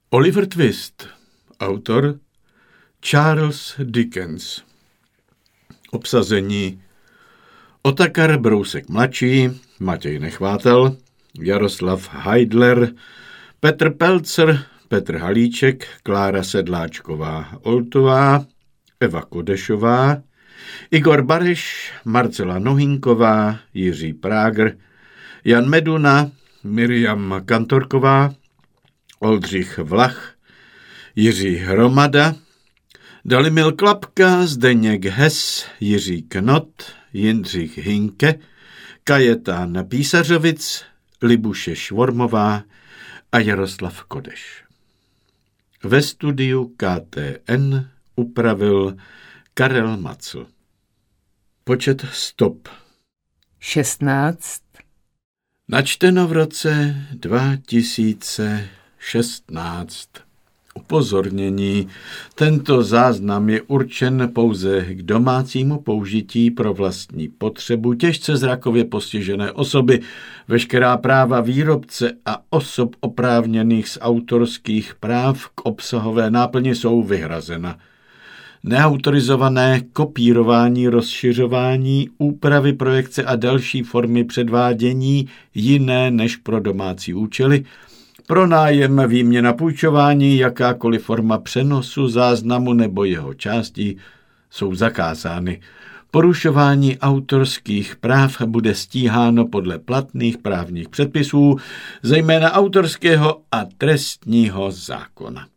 Oliver Twist, autor Charles Dickens. Obsazení: Otakar Brousek mladší, Matěj Nechvátal, Jaroslav Heidler, Petr Pelcer, Petr Halíček, Klára Sedláčková-Oltová, Eva Kodešová, Igor Bareš, Marcela Nohinková, Jiří Prágr, Jan Meduna, Miriam Kantorková, Oldřich Vlach, Jiří Hromada, Dalimil Klapka, Zdeněk Hess, Jiří Knot, Jindřich Hinke, Kajetán Písařovic, Libuše Švormová a Jaroslav Kodeš. Ve studiu KTN upravil Karel Macl. Počet stop: 16. Načteno v roce 2016. Upozornění: tento záznam je určen pouze k domácímu použití pro vlastní potřebu těžce zrakově postižené osoby. Veškerá práva výrobce a osob oprávněných z autorských práv k obsahové náplni jsou vyhrazena. Neautorizované kopírování, rozšiřování, úpravy, projekce a další formy předvádění jiné než pro domácí účely, pronájem, výměna, půjčování, jakákoliv forma přenosu, záznamu nebo jeho částí jsou zakázány. Porušování autorských práv bude stíháno podle platných právních předpisů, zejména autorského a trestního zákona.